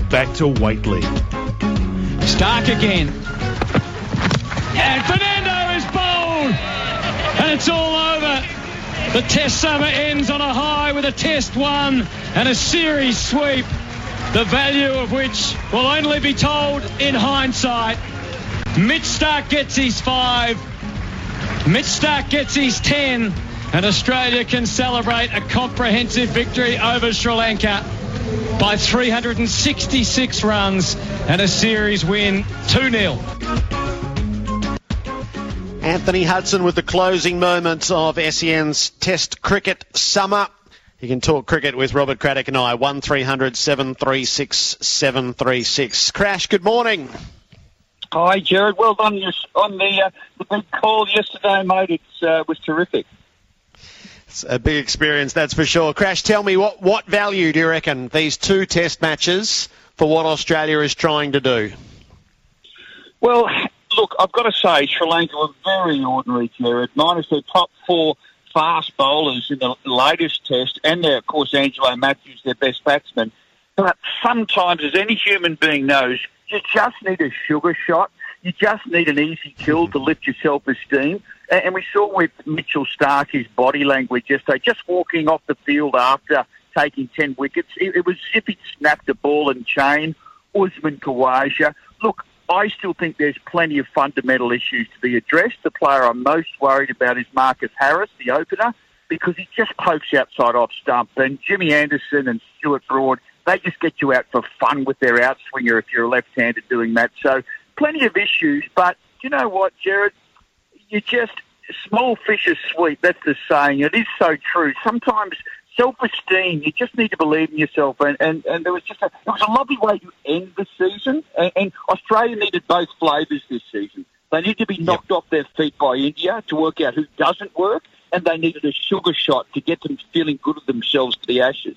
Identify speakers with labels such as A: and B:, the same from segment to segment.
A: back to Waitley.
B: Stark again. And Fernando is bowled. And it's all over. The Test summer ends on a high with a Test won and a series sweep, the value of which will only be told in hindsight. Mitch Stark gets his 5. Mitch Stark gets his 10. And Australia can celebrate a comprehensive victory over Sri Lanka by 366 runs and a series win 2-0.
C: Anthony Hudson with the closing moments of SEN's Test Cricket Summer. You can talk cricket with Robert Craddock and I, 1300 736 736. Crash, good morning.
D: Hi, Jared. Well done on the big call yesterday, mate. It was terrific.
C: It's a big experience, that's for sure. Crash, tell me, what value do you reckon these 2 Test matches for what Australia is trying to do?
D: Well, look, I've got to say, Sri Lanka were very ordinary, Jared. Minus their top 4 fast bowlers in the latest Test, and of course, Angelo Matthews, their best batsman. But sometimes, as any human being knows, you just need a sugar shot. You just need an easy kill to lift your self-esteem. And we saw with Mitchell Stark, his body language yesterday, just walking off the field after taking 10 wickets. It was as if he'd snapped a ball and chain. Usman Khawaja. Look, I still think there's plenty of fundamental issues to be addressed. The player I'm most worried about is Marcus Harris, the opener, because he just pokes outside off stump. And Jimmy Anderson and Stuart Broad, they just get you out for fun with their outswinger if you're a left-hander doing that. So plenty of issues, but you know what, Jared? You just, small fish are sweet, that's the saying. It is so true. Sometimes self-esteem, you just need to believe in yourself. And there was just it was a lovely way to end the season. And Australia needed both flavours this season. They need to be knocked off their feet by India to work out who doesn't work, and they needed a sugar shot to get them feeling good of themselves for the Ashes.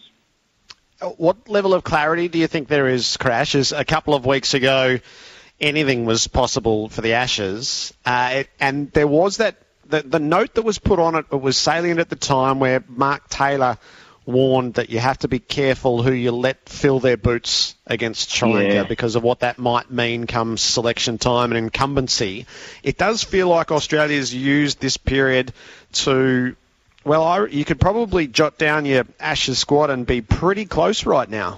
C: What level of clarity do you think there is, Crash? As a couple of weeks ago, anything was possible for the Ashes, and there was that the note that was put on it was salient at the time, where Mark Taylor warned that you have to be careful who you let fill their boots against Sri Lanka because of what that might mean come selection time and incumbency. It does feel like Australia's used this period to, well, you could probably jot down your Ashes squad and be pretty close right now.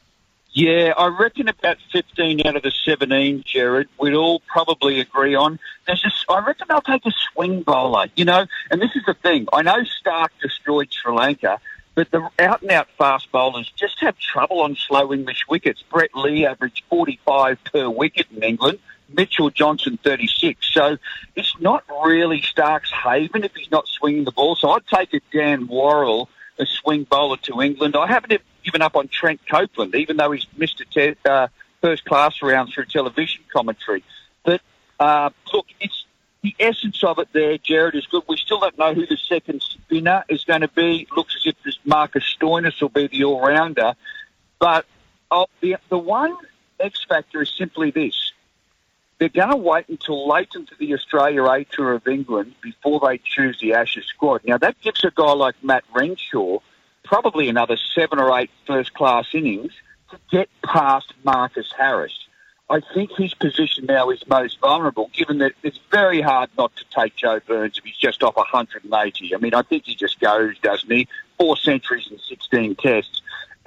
D: Yeah, I reckon about 15 out of the 17, Jared, we'd all probably agree on. I reckon they'll take a swing bowler, you know, and this is the thing. I know Stark destroyed Sri Lanka, but the out-and-out fast bowlers just have trouble on slow English wickets. Brett Lee averaged 45 per wicket in England, Mitchell Johnson 36. So it's not really Stark's haven if he's not swinging the ball. So I'd take a Dan Worrell, a swing bowler to England. I haven't given up on Trent Copeland, even though he's missed a first-class round through television commentary. But, look, it's the essence of it there, Jared, is good. We still don't know who the second spinner is going to be. Looks as if this Marcus Stoinis will be the all-rounder. But the one X factor is simply this. They're going to wait until late into the Australia A Tour of England before they choose the Ashes squad. Now, that gives a guy like Matt Renshaw probably another 7 or 8 first-class innings to get past Marcus Harris. I think his position now is most vulnerable, given that it's very hard not to take Joe Burns if he's just off 180. I mean, I think he just goes, doesn't he? 4 centuries and 16 tests.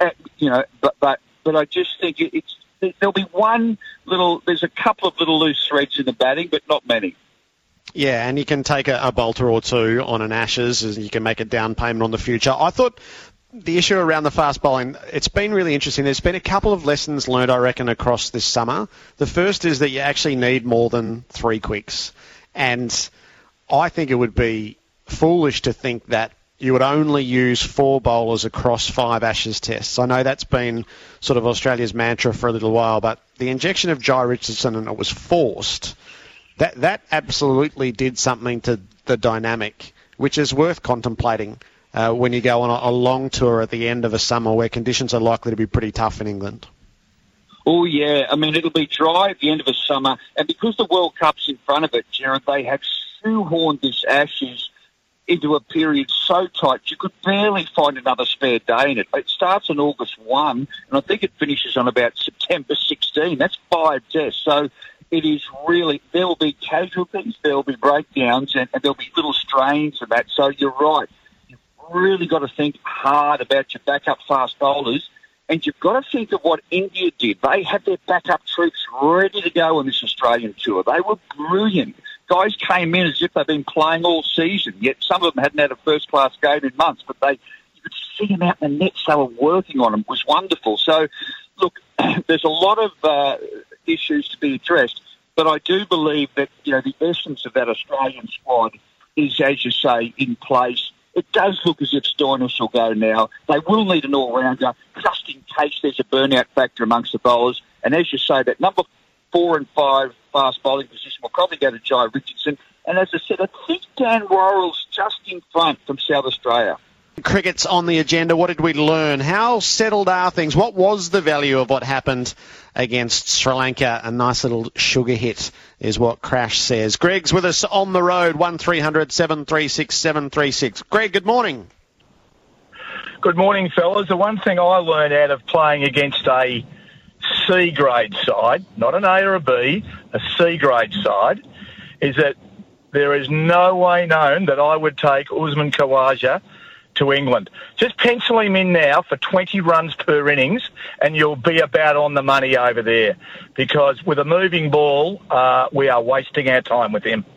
D: But I just think there'll be there's a couple of little loose threads in the batting, but not many.
C: Yeah, and you can take a bolter or two on an Ashes, and you can make a down payment on the future. I thought the issue around the fast bowling, it's been really interesting. There's been a couple of lessons learned, I reckon, across this summer. The first is that you actually need more than 3 quicks. And I think it would be foolish to think that you would only use 4 bowlers across 5 Ashes tests. I know that's been sort of Australia's mantra for a little while, but the injection of Jai Richardson, and it was forced, that absolutely did something to the dynamic, which is worth contemplating when you go on a long tour at the end of a summer where conditions are likely to be pretty tough in England.
D: Oh, yeah. I mean, it'll be dry at the end of a summer. And because the World Cup's in front of it, Jared, they have shoehorned this Ashes into a period so tight you could barely find another spare day in it. It starts on August 1, and I think it finishes on about September September 16. That's 5 tests. So it is really, there will be casualties, there will be breakdowns, and there'll be little strains and that. So you're right. You've really got to think hard about your backup fast bowlers, and you've got to think of what India did. They had their backup troops ready to go on this Australian tour. They were brilliant. Guys came in as if they'd been playing all season, yet some of them hadn't had a first-class game in months, but you could see them out in the nets. They were working on them. It was wonderful. So, look, there's a lot of issues to be addressed, but I do believe that, the essence of that Australian squad is, as you say, in place. It does look as if Stoinis will go now. They will need an all-rounder just in case there's a burnout factor amongst the bowlers. And as you say, that number 4 and 5 fast bowling position will probably go to Jai Richardson. And as I said, I think Dan Worrell's just in front from South Australia.
C: Cricket's on the agenda. What did we learn? How settled are things? What was the value of what happened against Sri Lanka? A nice little sugar hit is what Crash says. Greg's with us on the road, 1300 736 736. Greg, good morning.
A: Good morning, fellas. The one thing I learned out of playing against a C-grade side, not an A or a B, a C-grade side, is that there is no way known that I would take Usman Khawaja to England. Just pencil him in now for 20 runs per innings and you'll be about on the money over there, because with a moving ball, we are wasting our time with him.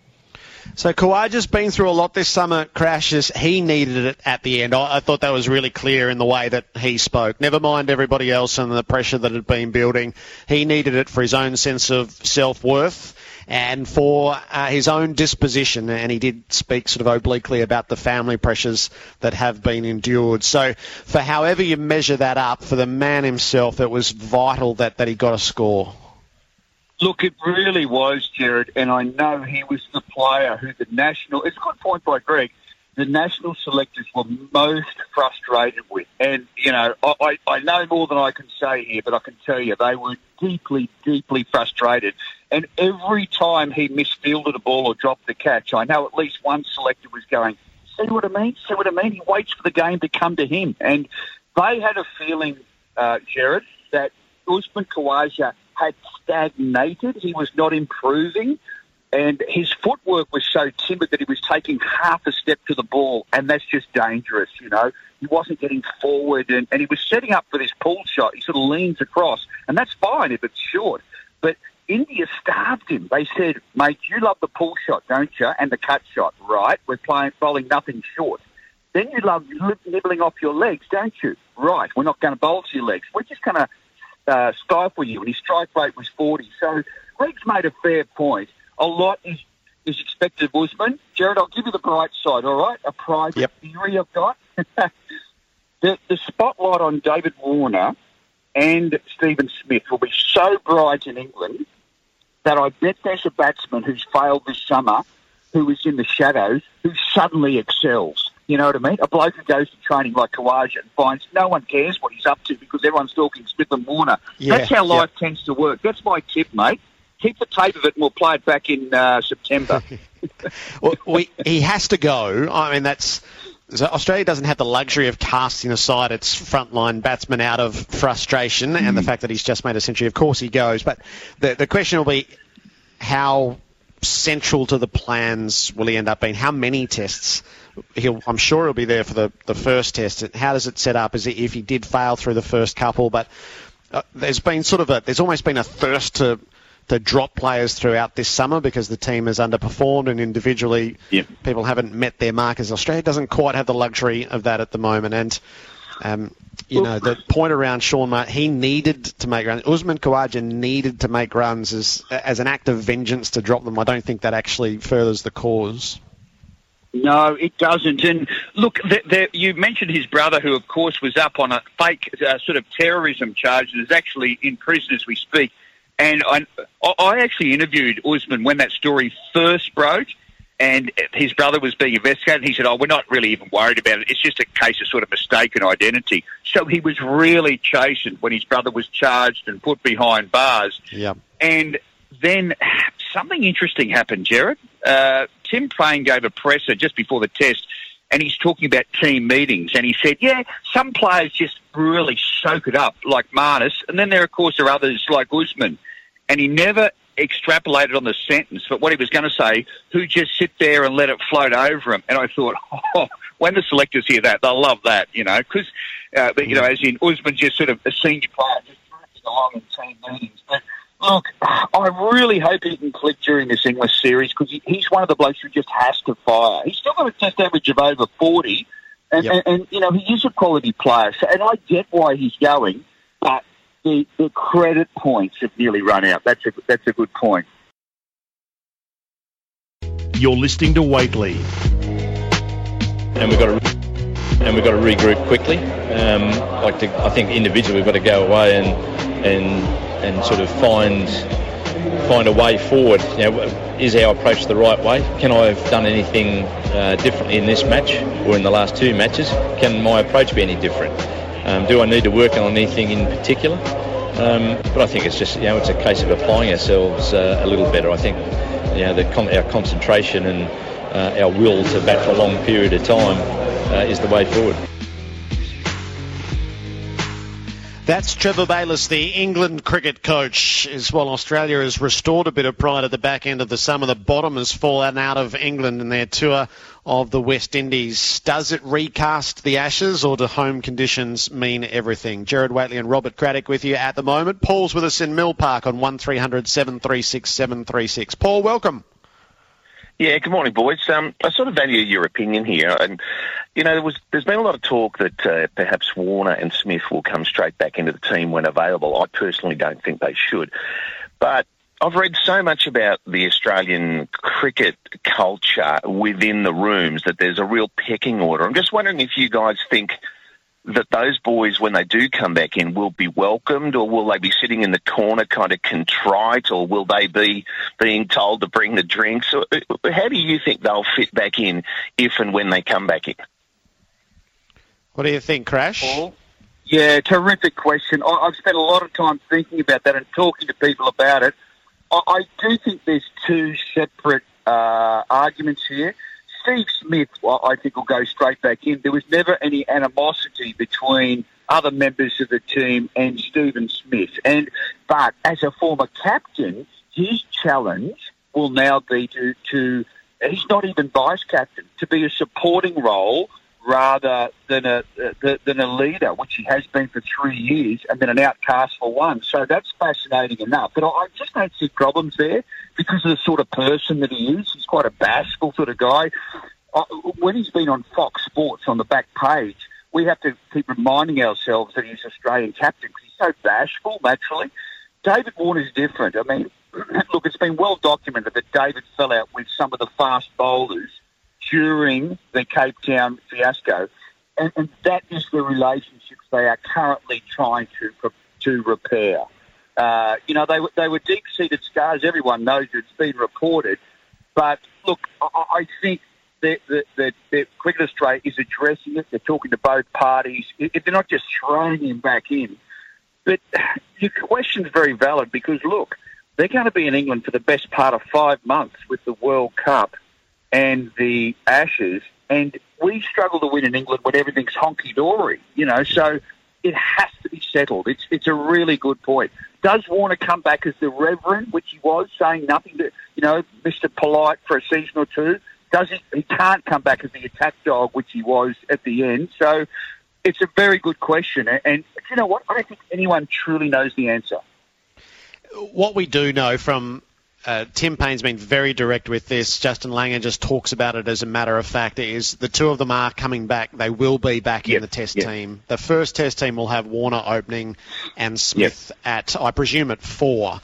C: So Khawaja's been through a lot this summer, Crashes. He needed it at the end. I thought that was really clear in the way that he spoke. Never mind everybody else and the pressure that had been building. He needed it for his own sense of self-worth and for his own disposition, and he did speak sort of obliquely about the family pressures that have been endured. So for however you measure that up, for the man himself, it was vital that he got a score.
D: Look, it really was, Jared, and I know he was the player who it's a good point by Greg, the national selectors were most frustrated with. And, I know more than I can say here, but I can tell you they were deeply, deeply frustrated. And every time he misfielded a ball or dropped the catch, I know at least one selector was going, see what I mean? See what I mean? He waits for the game to come to him. And they had a feeling, Jared, that Usman Khawaja had stagnated. He was not improving. And his footwork was so timid that he was taking half a step to the ball, and that's just dangerous, He wasn't getting forward, and he was setting up for this pull shot. He sort of leans across, and that's fine if it's short. But India starved him. They said, mate, you love the pull shot, don't you, and the cut shot, right? We're bowling nothing short. Then you love nibbling off your legs, don't you? Right, we're not going to bowl to your legs. We're just going to stifle you, and his strike rate was 40. So Greg's made a fair point. A lot is expected of Usman. Jared, I'll give you the bright side, all right? A private theory I've got. The spotlight on David Warner and Stephen Smith will be so bright in England that I bet there's a batsman who's failed this summer, who is in the shadows, who suddenly excels. You know what I mean? A bloke who goes to training like Khawaja and finds no one cares what he's up to because everyone's talking Smith and Warner. Yeah, that's how life tends to work. That's my tip, mate. Keep the tape of it and we'll play it back in September.
C: Well, he has to go. I mean, so Australia doesn't have the luxury of casting aside its frontline batsman out of frustration and the fact that he's just made a century. Of course he goes. But the question will be how central to the plans will he end up being? How many tests? I'm sure he'll be there for the first test. How does it set up? Is it if he did fail through the first couple? But there's almost been a thirst to drop players throughout this summer because the team has underperformed and individually people haven't met their markers. Australia doesn't quite have the luxury of that at the moment. And, the point around Sean Martin, he needed to make runs. Usman Khawaja needed to make runs as an act of vengeance to drop them. I don't think that actually furthers the cause.
D: No, it doesn't. And look, you mentioned his brother, who, of course, was up on a fake sort of terrorism charge and is actually in prison as we speak. And I actually interviewed Usman when that story first broke, and his brother was being investigated. And he said, we're not really even worried about it. It's just a case of sort of mistaken identity. So he was really chastened when his brother was charged and put behind bars.
C: Yeah.
D: And then something interesting happened, Jared. Tim Paine gave a presser just before the test, and he's talking about team meetings, and he said, yeah, some players just really soak it up, like Marnus, and then there, of course, are others like Usman. And he never extrapolated on the sentence, but what he was going to say, who just sit there and let it float over him. And I thought, when the selectors hear that, they'll love that, because, as in Usman just sort of a senior player, just drifting along in team meetings. But look, I really hope he can click during this English series, because he's one of the blokes who just has to fire. He's still got a test average of over 40, and he is a quality player. So, and I get why he's going, but the credit points have nearly run out. That's a good point.
E: You're listening to Waitley.
F: And we've got to regroup quickly. I think individually we've got to go away and sort of find a way forward. Is our approach the right way? Can I have done anything differently in this match or in the last two matches? Can my approach be any different? Do I need to work on anything in particular? But I think it's just it's a case of applying ourselves a little better. I think our concentration and our will to bat for a long period of time is the way forward.
C: That's Trevor Bayliss, the England cricket coach. As well, Australia has restored a bit of pride at the back end of the summer. The bottom has fallen out of England in their tour of the West Indies. Does it recast the Ashes, or do home conditions mean everything? Gerard Whateley and Robert Craddock with you at the moment. Paul's with us in Mill Park on 1300 736 736. Paul, welcome.
G: Yeah, good morning, boys. I sort of value your opinion here. And, there's been a lot of talk that perhaps Warner and Smith will come straight back into the team when available. I personally don't think they should. But I've read so much about the Australian cricket culture within the rooms that there's a real pecking order. I'm just wondering if you guys think that those boys, when they do come back in, will be welcomed, or will they be sitting in the corner kind of contrite, or will they be being told to bring the drinks? How do you think they'll fit back in if and when they come back in?
C: What do you think, Crash?
D: Paul? Yeah, terrific question. I've spent a lot of time thinking about that and talking to people about it. I do think there's two separate arguments here. Steve Smith, I think, will go straight back in. There was never any animosity between other members of the team and Stephen Smith. But as a former captain, his challenge will now be to he's not even vice captain, to be a supporting role rather than a leader, which he has been for 3 years, and then an outcast for one. So that's fascinating enough. But I just don't see problems there because of the sort of person that he is. He's quite a bashful sort of guy. When he's been on Fox Sports on the back page, we have to keep reminding ourselves that he's Australian captain because he's so bashful naturally. David Warner's different. I mean, look, it's been well documented that David fell out with some of the fast bowlers during the Cape Town fiasco, and that is the relationships they are currently trying to repair. They were deep-seated scars. Everyone knows it's been reported. But, look, I think that Cricket Australia is addressing it. They're talking to both parties. They're not just throwing him back in. But your question's very valid because, look, they're going to be in England for the best part of 5 months with the World Cup and the Ashes, and we struggle to win in England when everything's honky-dory, so it has to be settled. It's a really good point. Does Warner come back as the Reverend, which he was, saying nothing to, Mr. Polite for a season or two? Does he? He can't come back as the attack dog, which he was at the end. So it's a very good question. And you know what? I don't think anyone truly knows the answer.
C: What we do know from Tim Payne's been very direct with this. Justin Langer just talks about it as a matter of fact. Is the two of them are coming back. They will be back in the Test team. The first Test team will have Warner opening and Smith at, I presume, at 4.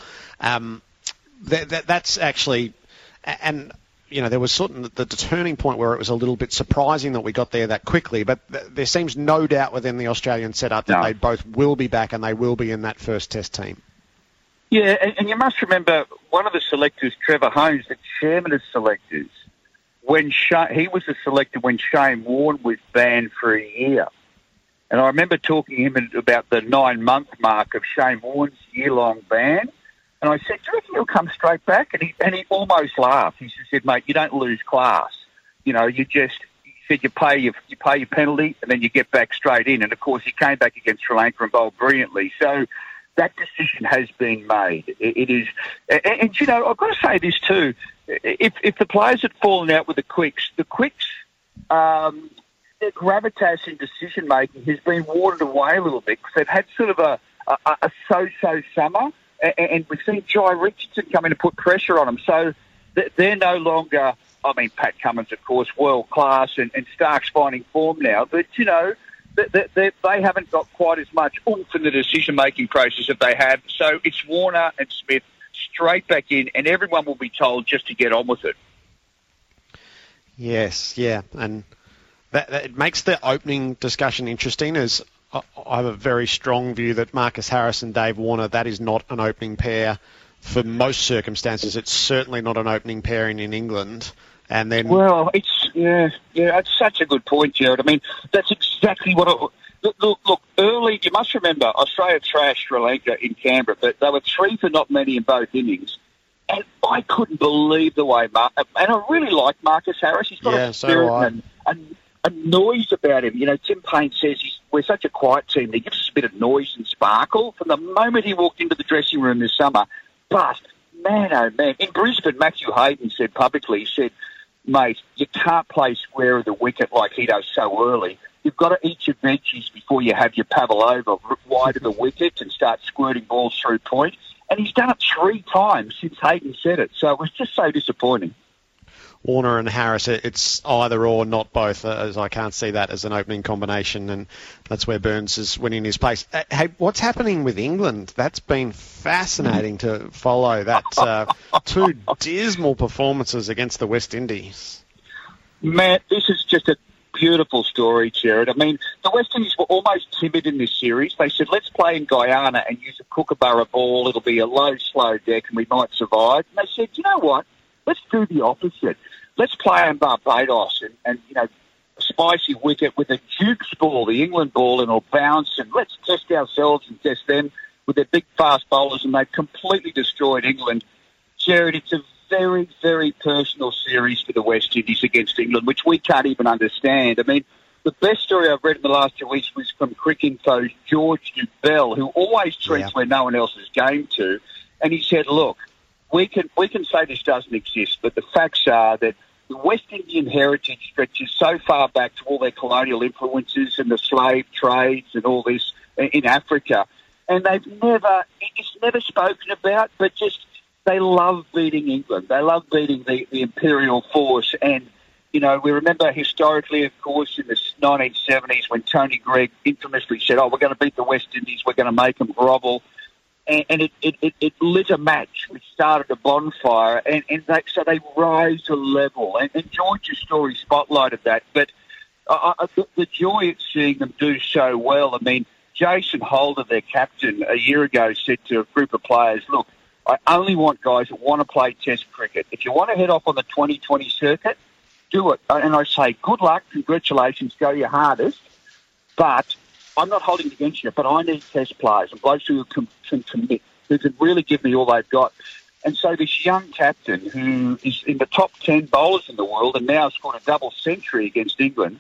C: That's actually, and there was sort of the turning point where it was a little bit surprising that we got there that quickly. But there seems no doubt within the Australian setup that they both will be back and they will be in that first Test team.
D: Yeah, and you must remember one of the selectors, Trevor Holmes, the chairman of selectors, he was a selector when Shane Warne was banned for a year. And I remember talking to him about the 9-month mark of Shane Warne's year-long ban. And I said, do you reckon he'll come straight back? And he almost laughed. He said, mate, you don't lose class. He said you pay your penalty and then you get back straight in. And, of course, he came back against Sri Lanka and bowled brilliantly. So that decision has been made. It is... And, you know, I've got to say this too. If the players had fallen out with the Quicks, their gravitas in decision-making has been watered away a little bit because they've had sort of a so-so summer, and we've seen Jai Richardson come in and put pressure on them. So they're no longer... I mean, Pat Cummins, of course, world-class, and Stark's finding form now. But, you know, they haven't got quite as much oomph in the decision-making process that they have. So it's Warner and Smith straight back in, and everyone will be told just to get on with it.
C: Yes, yeah, and that makes the opening discussion interesting, as I have a very strong view that Marcus Harris and Dave Warner, that is not an opening pair for most circumstances. It's certainly not an opening pairing in England. And then,
D: well, it's such a good point, Jared. I mean, that's exactly what. Look, early. You must remember, Australia trashed Sri Lanka in Canberra, but they were 3 for not many in both innings, and I couldn't believe the way. And I really like Marcus Harris. He's got a spirit and a noise about him. You know, Tim Payne says we're such a quiet team. He gives us a bit of noise and sparkle from the moment he walked into the dressing room this summer. But man, oh man, in Brisbane, Matthew Hayden said publicly, he said, mate, you can't play square of the wicket like he does so early. You've got to eat your veggies before you have your pavlova wide of the wicket and start squirting balls through point. And he's done it 3 times since Hayden said it. So it was just so disappointing.
C: Warner and Harris, it's either or, not both, as I can't see that as an opening combination, and that's where Burns is winning his place. Hey, what's happening with England? That's been fascinating to follow, that 2 dismal performances against the West Indies.
D: Matt, this is just a beautiful story, Jared. I mean, the West Indies were almost timid in this series. They said, let's play in Guyana and use a Kookaburra ball. It'll be a low, slow deck and we might survive. And they said, you know what? Let's do the opposite. Let's play in Barbados and you know, a spicy wicket with a Duke's ball, the England ball, and it'll bounce, and let's test ourselves and test them with their big fast bowlers, and they've completely destroyed England. Jared, it's a very, very personal series for the West Indies against England, which we can't even understand. I mean, the best story I've read in the last 2 weeks was from Cricinfo's George Dubell, who always treats where no one else is game to, and he said, look, we can say this doesn't exist, but the facts are that the West Indian heritage stretches so far back to all their colonial influences and the slave trades and all this in Africa, and it's never spoken about, but just they love beating England. They love beating the imperial force, and you know, we remember historically, of course, in the 1970s when Tony Gregg infamously said, "Oh, we're going to beat the West Indies. We're going to make them grovel." And it lit a match, which started a bonfire, so they rise to level. And George's story spotlighted that. But the joy of seeing them do so well, I mean, Jason Holder, their captain, a year ago said to a group of players, look, I only want guys that want to play Test cricket. If you want to head off on the 2020 circuit, do it. And I say, good luck, congratulations, go your hardest, but I'm not holding it against you, but I need Test players and blokes who can commit, who can really give me all they've got. And so this young captain, who is in the top 10 bowlers in the world and now scored a double century against England,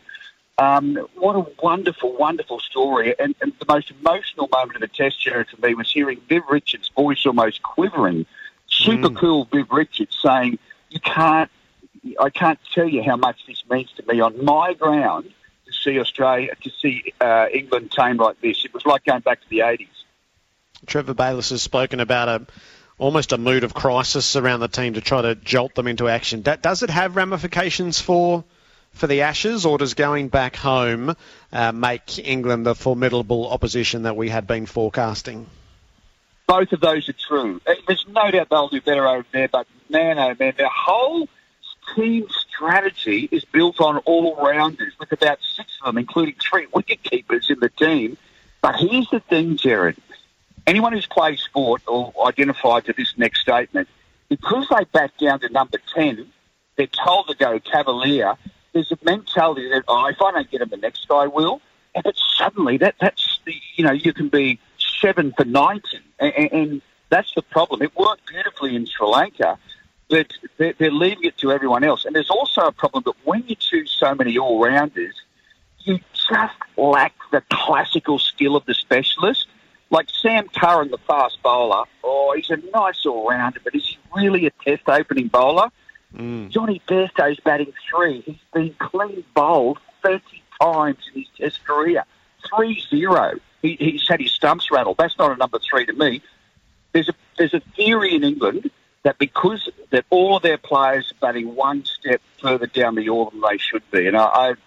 D: what a wonderful, wonderful story. And the most emotional moment of the Test, Jared, for me was hearing Viv Richards' voice almost quivering. Super cool Viv Richards saying, I can't tell you how much this means to me on my ground, see Australia, to see England tame like this. It was like going back to the 80s.
C: Trevor Bayliss has spoken about almost a mood of crisis around the team to try to jolt them into action. Does it have ramifications for the Ashes, or does going back home make England the formidable opposition that we had been forecasting?
D: Both of those are true. There's no doubt they'll do better over there, but man, oh man, their whole team strategy is built on all-rounders, with about 6 of them, including 3 wicket-keepers in the team. But here's the thing, Jared. Anyone who's played sport will identify to this next statement. Because they back down to number 10, they're told to go cavalier. There's a mentality that, if I don't get him, the next guy will. But suddenly, that's you can be 7 for 90. And that's the problem. It worked beautifully in Sri Lanka. but they're leaving it to everyone else. And there's also a problem that when you choose so many all-rounders, you just lack the classical skill of the specialist. Like Sam Curran, the fast bowler, he's a nice all-rounder, but is he really a test opening bowler? Johnny Bairstow's batting 3. He's been clean bowled 30 times in his test career. 3-0. He's had his stumps rattled. That's not a number 3 to me. There's a theory in England that because that all of their players are batting one step further down the order than they should be. And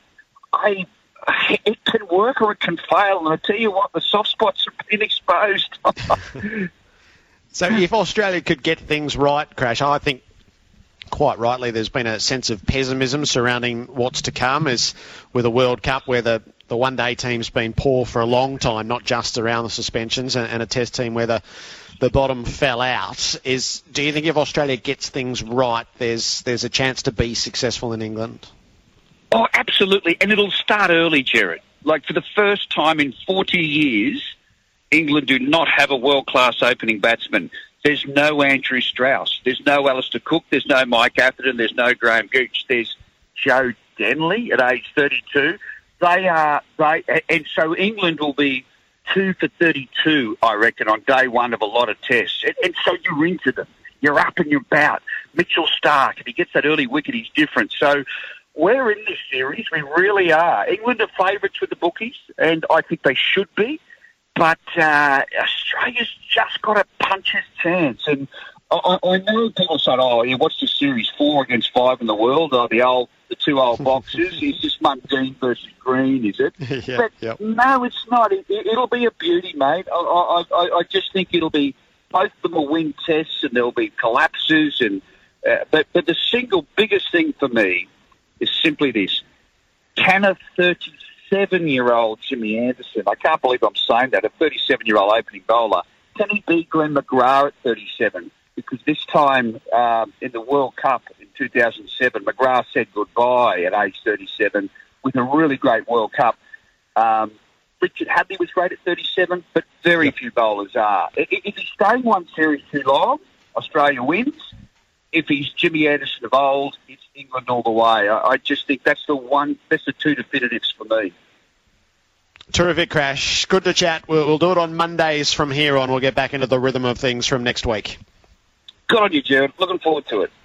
D: it can work or it can fail. And I tell you what, the soft spots have been exposed.
C: So if Australia could get things right, Crash, I think quite rightly there's been a sense of pessimism surrounding what's to come, as with a World Cup where the one-day team's been poor for a long time, not just around the suspensions, and a test team where the bottom fell out. Do you think if Australia gets things right, there's a chance to be successful in England?
D: Oh, absolutely. And it'll start early, Jared. Like, for the first time in 40 years, England do not have a world-class opening batsman. There's no Andrew Strauss. There's no Alistair Cook. There's no Mike Atherton. There's no Graham Gooch. There's Joe Denley at age 32. And so England will be 2 for 32, I reckon, on day one of a lot of tests. And so you're into them. You're up and you're about. Mitchell Starc, if he gets that early wicket, he's different. So we're in this series. We really are. England are favourites with the bookies, and I think they should be. But Australia's just got to punch his chance. And I know people say, what's the series 4 against 5 in the world? The 2 old boxers. It's just Mundine versus Green, is it? No, it's not. It'll be a beauty, mate. I just think it'll be, both of them will win tests and there'll be collapses. But the single biggest thing for me is simply this. Can a 37-year-old Jimmy Anderson, I can't believe I'm saying that, a 37-year-old opening bowler, can he beat Glenn McGrath at 37? Because this time in the World Cup in 2007, McGrath said goodbye at age 37 with a really great World Cup. Richard Hadley was great at 37, but very few bowlers are. If he's staying one series too long, Australia wins. If he's Jimmy Anderson of old, it's England all the way. I just think that's the 2 definitives for me.
C: Terrific, Crash. Good to chat. We'll do it on Mondays from here on. We'll get back into the rhythm of things from next week.
D: Good on you, Jared. Looking forward to it.